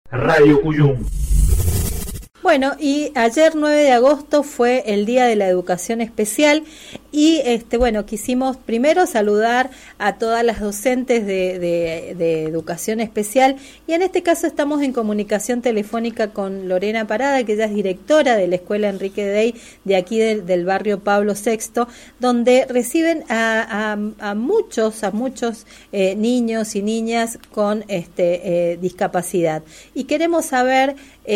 Radio Cuyum. Bueno, y ayer 9 de agosto fue el Día de la Educación Especial y quisimos primero saludar a todas las docentes de Educación Especial, y en este caso estamos en comunicación telefónica con Lorena Parada, que ella es directora de la Escuela Enrique Dey de aquí del barrio Pablo VI, donde reciben a muchos niños y niñas con discapacidad. Y queremos saber,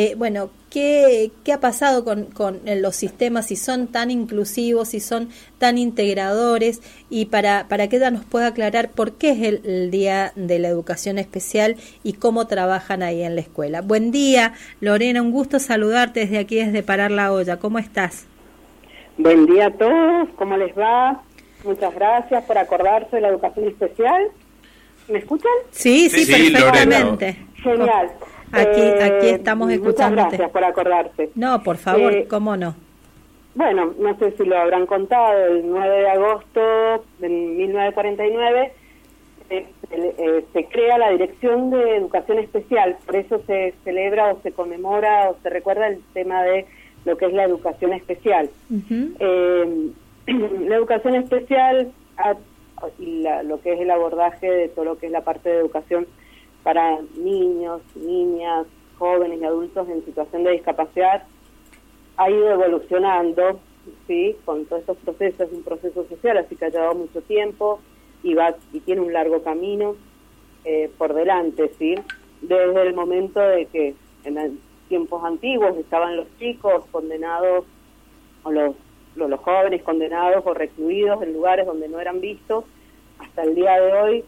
¿qué ha pasado con los sistemas, si son tan inclusivos, si son tan integradores? Y para que ella nos pueda aclarar por qué es el Día de la Educación Especial y cómo trabajan ahí en la escuela. Buen día, Lorena, un gusto saludarte desde aquí, desde Parar la Olla. ¿Cómo estás? Buen día a todos, ¿cómo les va? Muchas gracias por acordarse de la educación especial. ¿Me escuchan? Sí, perfectamente. Genial. Aquí estamos escuchando. Muchas gracias por acordarse. No, por favor, ¿cómo no? Bueno, no sé si lo habrán contado, el 9 de agosto de 1949 se crea la Dirección de Educación Especial, por eso se celebra o se conmemora o se recuerda el tema de lo que es la educación especial. Uh-huh. La educación especial y lo que es el abordaje de todo lo que es la parte de educación para niños, niñas, jóvenes y adultos en situación de discapacidad ha ido evolucionando, ¿sí? Con todos estos procesos, es un proceso social, así que ha llevado mucho tiempo y tiene un largo camino por delante, ¿sí? Desde el momento de que en tiempos antiguos estaban los chicos condenados, o los jóvenes condenados o recluidos en lugares donde no eran vistos, hasta el día de hoy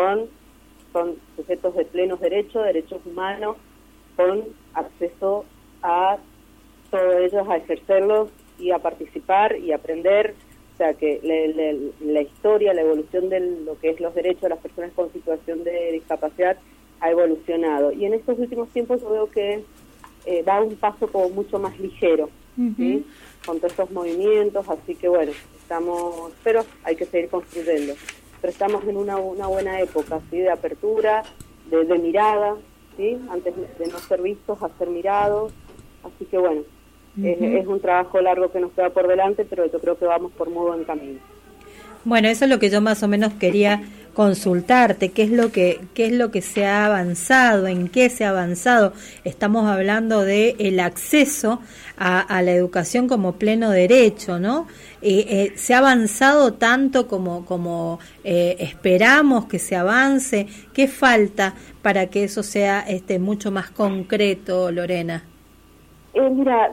son sujetos de plenos derechos humanos, con acceso a todos ellos a ejercerlos y a participar y aprender. O sea que la historia, la evolución de lo que es los derechos de las personas con situación de discapacidad ha evolucionado. Y en estos últimos tiempos yo veo que va un paso como mucho más ligero, uh-huh, ¿sí? Con todos estos movimientos, así que bueno, pero hay que seguir construyendo. Pero estamos en una buena época, ¿sí? De apertura, de mirada, ¿sí? Antes de no ser vistos, a ser mirados, así que bueno, uh-huh, es un trabajo largo que nos queda por delante, pero yo creo que vamos por muy buen camino. Bueno, eso es lo que yo más o menos quería consultarte, qué es lo que se ha avanzado, en qué se ha avanzado. Estamos hablando de el acceso a la educación como pleno derecho, ¿no? ¿Se ha avanzado tanto como esperamos que se avance? ¿Qué falta para que eso sea mucho más concreto, Lorena? Mira,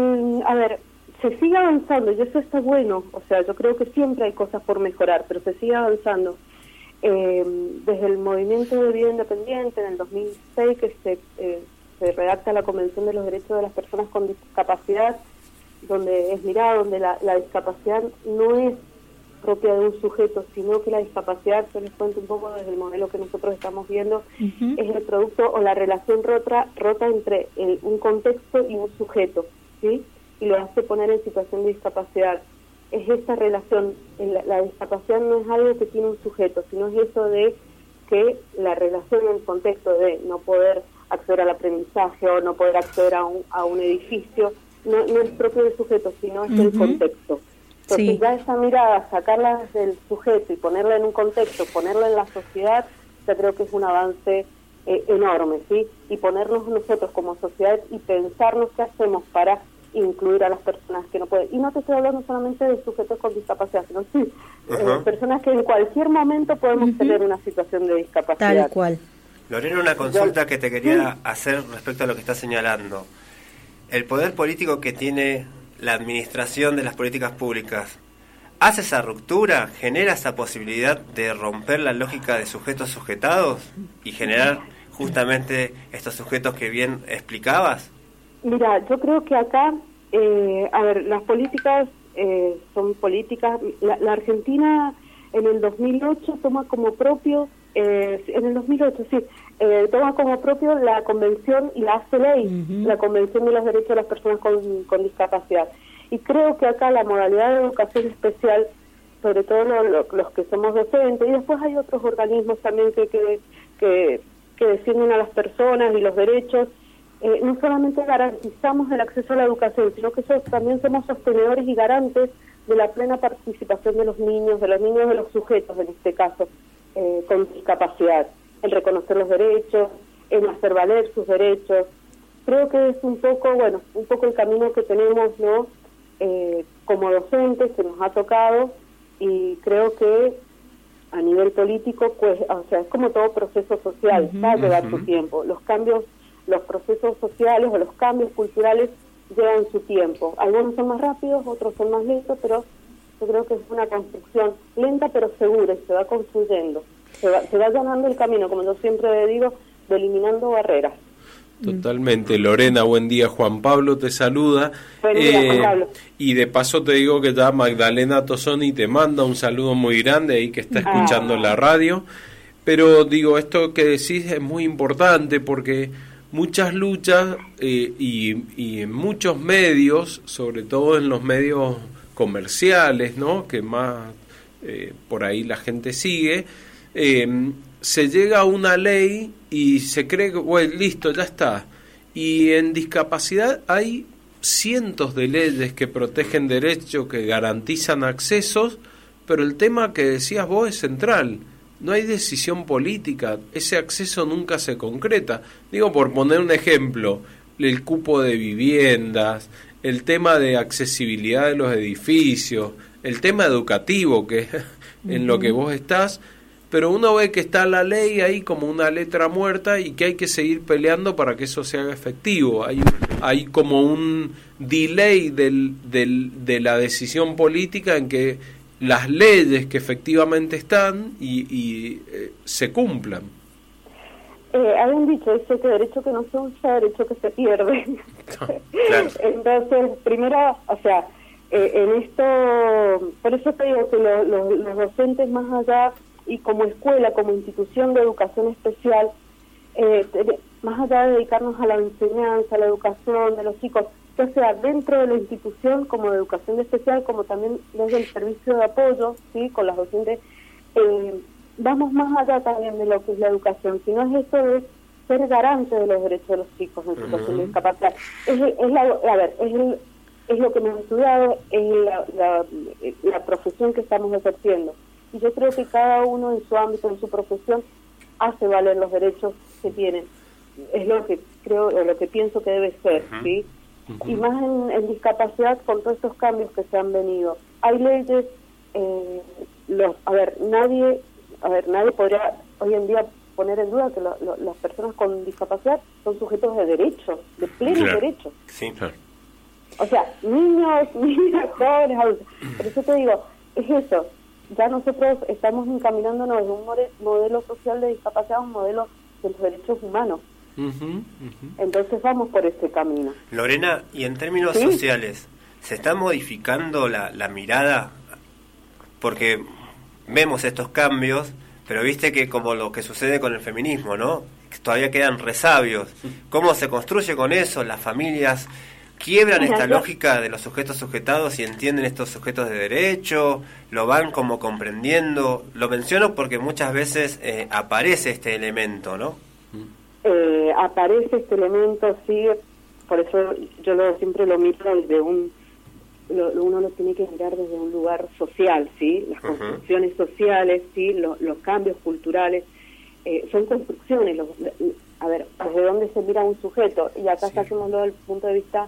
se sigue avanzando y eso está bueno. O sea, yo creo que siempre hay cosas por mejorar, pero se sigue avanzando. Desde el movimiento de vida independiente, en el 2006, que se redacta la Convención de los Derechos de las Personas con Discapacidad, donde es mirado, donde la discapacidad no es propia de un sujeto, sino que la discapacidad, yo les cuento un poco desde el modelo que nosotros estamos viendo, uh-huh, es el producto o la relación rota entre un contexto y un sujeto, ¿sí? Y lo hace poner en situación de discapacidad. Es esta relación, la discapacidad no es algo que tiene un sujeto, sino es eso de que la relación en el contexto de no poder acceder al aprendizaje o no poder acceder a un edificio, no es propio del sujeto, sino es, uh-huh, el contexto. Entonces, sí, ya esa mirada, sacarla del sujeto y ponerla en un contexto, ponerla en la sociedad, ya creo que es un avance enorme, ¿sí? Y ponernos nosotros como sociedad y pensarnos qué hacemos para incluir a las personas que no pueden. Y no te estoy hablando solamente de sujetos con discapacidad, sino sí, uh-huh, personas que en cualquier momento podemos, uh-huh, tener una situación de discapacidad. Tal cual. Lorena, una consulta que te quería hacer respecto a lo que estás señalando. El poder político que tiene la administración de las políticas públicas, ¿hace esa ruptura? ¿Genera esa posibilidad de romper la lógica de sujetos sujetados y generar justamente estos sujetos que bien explicabas? Mira, yo creo que acá, las políticas son políticas. La Argentina en el 2008 toma como propio, toma como propio la convención y la hace ley, uh-huh, la Convención de los Derechos de las Personas con Discapacidad. Y creo que acá la modalidad de educación especial, sobre todo los que somos docentes, y después hay otros organismos también que que defienden a las personas y los derechos, no solamente garantizamos el acceso a la educación, sino que también somos sostenedores y garantes de la plena participación de los niños, de los sujetos, en este caso, con discapacidad, en reconocer los derechos, en hacer valer sus derechos. Creo que es un poco el camino que tenemos, ¿no? Como docentes, que nos ha tocado, y creo que a nivel político, pues, o sea, es como todo proceso social, va a llevar su tiempo. Los cambios, los procesos sociales o los cambios culturales llevan su tiempo. Algunos son más rápidos, otros son más lentos, pero yo creo que es una construcción lenta pero segura, y se va construyendo. Se va allanando el camino, como yo siempre digo, de eliminando barreras. Totalmente. Lorena, buen día. Juan Pablo te saluda. Buen día, Juan Pablo. Y de paso te digo que ya Magdalena Tosoni te manda un saludo muy grande ahí, que está escuchando la radio. Pero digo, esto que decís es muy importante, porque muchas luchas y en muchos medios, sobre todo en los medios comerciales, ¿no?, que más por ahí la gente sigue, se llega a una ley y se cree que, bueno, listo, ya está. Y en discapacidad hay cientos de leyes que protegen derechos, que garantizan accesos, pero el tema que decías vos es central. No hay decisión política, ese acceso nunca se concreta. Digo, por poner un ejemplo, el cupo de viviendas, el tema de accesibilidad de los edificios, el tema educativo, que es en lo que vos estás, pero uno ve que está la ley ahí como una letra muerta y que hay que seguir peleando para que eso se haga efectivo. Hay como un delay de la decisión política en que las leyes que efectivamente están y se cumplan. Hay un dicho, dice que derecho que no se usa, derecho que se pierde. Claro. Entonces, primero, o sea, en esto, por eso te digo que los docentes, más allá, y como escuela, como institución de educación especial, más allá de dedicarnos a la enseñanza, a la educación de los chicos, ya sea dentro de la institución como de educación especial, como también desde el servicio de apoyo, ¿sí?, con las docentes, vamos más allá también de lo que es la educación, sino es esto de ser garante de los derechos de los chicos en situación de discapacidad. Es lo que hemos estudiado, es la profesión que estamos ejerciendo. Y yo creo que cada uno en su ámbito, en su profesión, hace valer los derechos que tienen. Es lo que creo, o lo que pienso que debe ser, ¿sí? Y más en discapacidad, con todos estos cambios que se han venido. Hay leyes, nadie podría hoy en día poner en duda que las personas con discapacidad son sujetos de derechos, de plenos derechos. Sí, claro. O sea, niños, jóvenes, adultos. Por eso te digo, es eso. Ya nosotros estamos encaminándonos de un modelo social de discapacidad a un modelo de los derechos humanos. Entonces vamos por ese camino. Lorena, y en términos sociales, ¿se está modificando la mirada? Porque vemos estos cambios, pero viste que como lo que sucede con el feminismo, ¿no?, todavía quedan resabios. ¿Cómo se construye con eso? Las familias quiebran esta lógica de los sujetos sujetados y entienden estos sujetos de derecho, lo van como comprendiendo. Lo menciono porque muchas veces aparece este elemento, ¿no? Aparece este elemento, sí, por eso yo siempre lo miro desde uno lo tiene que mirar desde un lugar social, ¿sí? Las construcciones sociales, ¿sí? Los cambios culturales, son construcciones. Desde dónde se mira un sujeto, y acá saquémoslo desde el punto de vista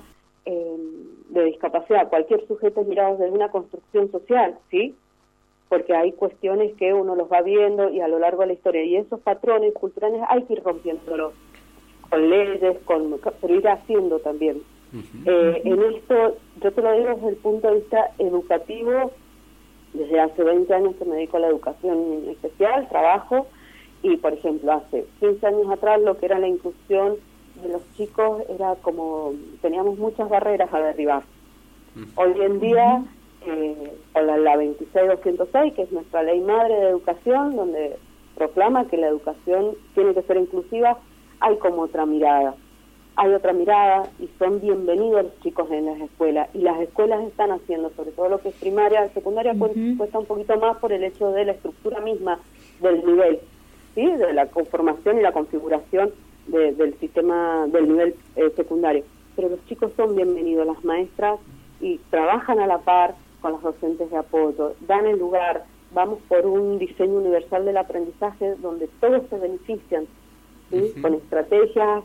de discapacidad. Cualquier sujeto es mirado desde una construcción social, ¿sí? Porque hay cuestiones que uno los va viendo y a lo largo de la historia, y esos patrones culturales hay que ir rompiéndolos con leyes, pero ir haciendo también. En esto, yo te lo digo desde el punto de vista educativo. Desde hace 20 años que me dedico a la educación especial, trabajo, y por ejemplo hace 15 años atrás lo que era la inclusión de los chicos era como, teníamos muchas barreras a derribar. Hoy en día, con la 26206, que es nuestra ley madre de educación, donde proclama que la educación tiene que ser inclusiva, hay como otra mirada. Hay otra mirada y son bienvenidos los chicos en las escuelas. Y las escuelas están haciendo, sobre todo lo que es primaria, secundaria cuesta un poquito más por el hecho de la estructura misma del nivel. ¿sí? De la conformación y la configuración del sistema del nivel secundario. Pero los chicos son bienvenidos, las maestras, y trabajan a la par con los docentes de apoyo, dan el lugar. Vamos por un diseño universal del aprendizaje donde todos se benefician, ¿sí? Con estrategias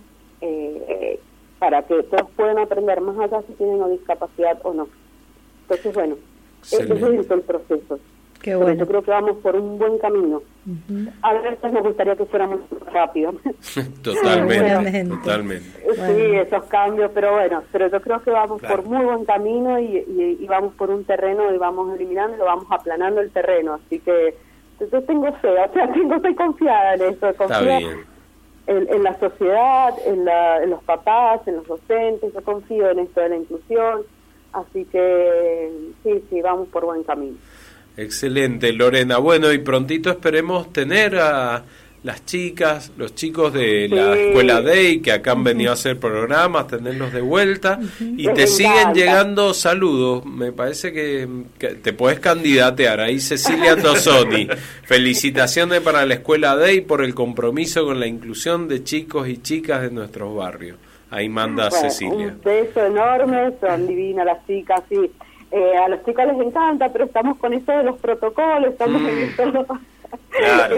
para que todos puedan aprender más allá si tienen una discapacidad o no. Entonces, bueno, ese es el proceso. Qué bueno. Pero yo creo que vamos por un buen camino. A veces me gustaría que fuéramos rápido. Totalmente. Sí, esos cambios, pero yo creo que vamos por muy buen camino y vamos por un terreno y vamos eliminando y lo vamos aplanando el terreno. Así que yo tengo fe, estoy confiada en eso, confío en la sociedad, en los papás, en los docentes, yo confío en esto de la inclusión. Así que sí, vamos por buen camino. Excelente, Lorena. Bueno, y prontito esperemos tener a las chicas, los chicos de la Escuela Day, que acá han venido a hacer programas, tenerlos de vuelta, y te siguen llegando saludos. Me parece que te podés candidatear. Ahí Cecilia Tosoni. Felicitaciones para la Escuela Day por el compromiso con la inclusión de chicos y chicas de nuestros barrios. Ahí manda Cecilia. Un beso enorme, son divinas las chicas, sí. A los chicos les encanta, pero estamos con esto de los protocolos, estamos en esto... Claro,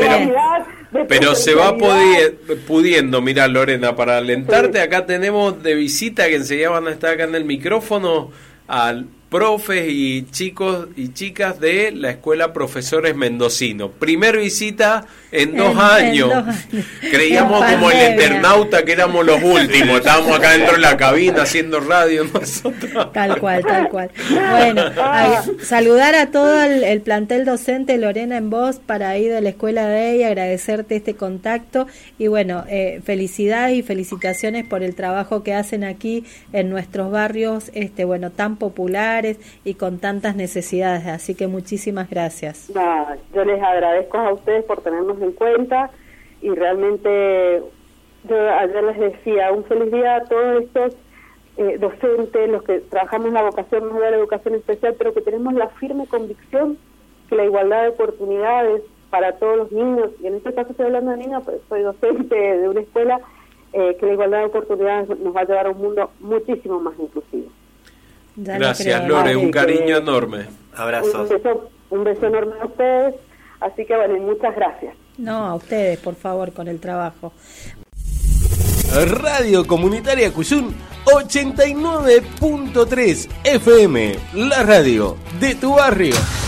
pero se va pudiendo. Mira, Lorena, para alentarte, acá tenemos de visita, que enseguida van a estar acá en el micrófono, al profes y chicos y chicas de la Escuela Profesores Mendocino. Primer visita en 2 años. Creíamos como el Eternauta que éramos los últimos. Estábamos acá dentro de la cabina haciendo radio nosotros. Tal cual. Bueno, saludar a todo el plantel docente, Lorena, en voz, para ahí de la Escuela Day, agradecerte este contacto y bueno, felicidades y felicitaciones por el trabajo que hacen aquí en nuestros barrios, tan populares y con tantas necesidades, así que muchísimas gracias. Yo les agradezco a ustedes por tenernos en cuenta y realmente yo ayer les decía, un feliz día a todos estos docentes, los que trabajamos en la vocación de la educación especial, pero que tenemos la firme convicción que la igualdad de oportunidades para todos los niños, y en este caso estoy hablando de niños, pero soy docente de una escuela, que la igualdad de oportunidades nos va a llevar a un mundo muchísimo más inclusivo. Gracias, Lore, un cariño enorme. Abrazos. Un beso enorme a ustedes, así que bueno, muchas gracias. No, a ustedes, por favor, con el trabajo. Radio Comunitaria Cuyún 89.3 FM, la radio de tu barrio.